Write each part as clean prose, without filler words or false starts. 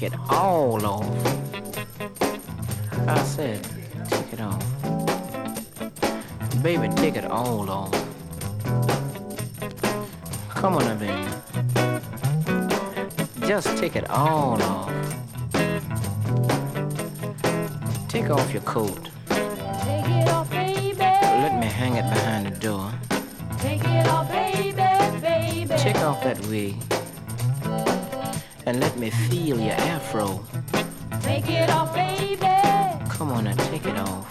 take it all off. I said, take it off. Baby, take it all off. Come on now, baby. Just take it all off. Take off your coat. Take it off, baby. Let me hang it behind the door. Take it off, baby, baby. Take off that wig. And let me feel your afro. Take it off, baby. Come on now, take it off.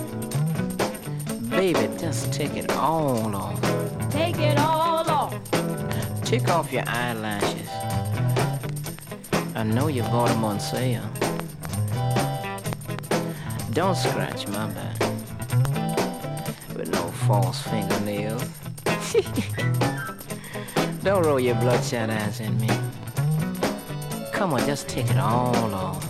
Baby, just take it all off. Take it all off. Take off your eyelashes. I know you bought them on sale. Don't scratch my back with no false fingernails. Don't roll your bloodshot eyes at me. Come on, just take it all off.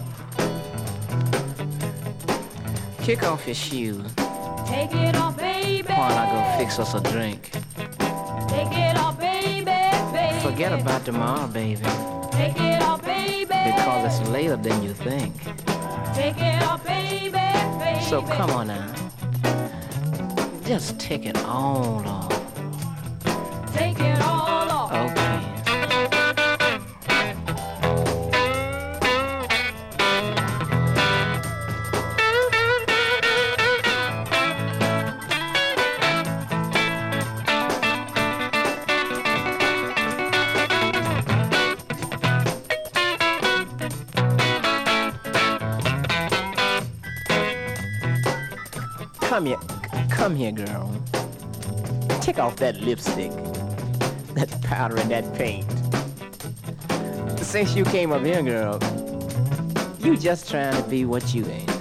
Kick off your shoes Take it off, baby. while I go fix us a drink. Take it off, baby, baby. Forget about tomorrow, baby, Take it off, baby. because it's later than you think. Take it off, baby, baby. So come on now, just take it all off. Take it all off. Okay. Come here, girl. Take off that lipstick, that powder and that paint. Since you came up here, girl, you just trying to be what you ain't.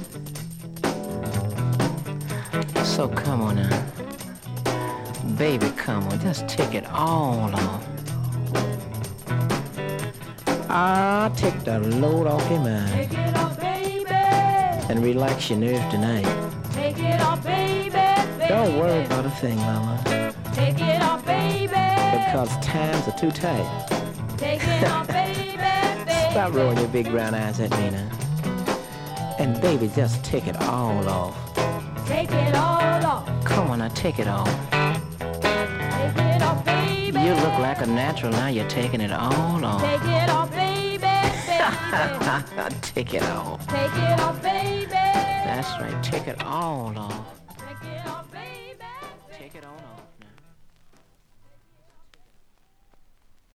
So come on now. Baby, come on, just take it all off. Ah, take the load off your mind Take it off, baby. and relax your nerves tonight. Take it off, baby, baby. Don't worry about a thing, mama, Take it off, baby. because times are too tight. Take it off, baby, baby. Stop rolling your big brown eyes at me now. And baby, just take it all off. Take it all off. Come on now, take it off. Take it off, baby. You look like a natural now, you're taking it all off. Take it off, baby, baby. Take it off. Take it off, baby. That's right, take it all off.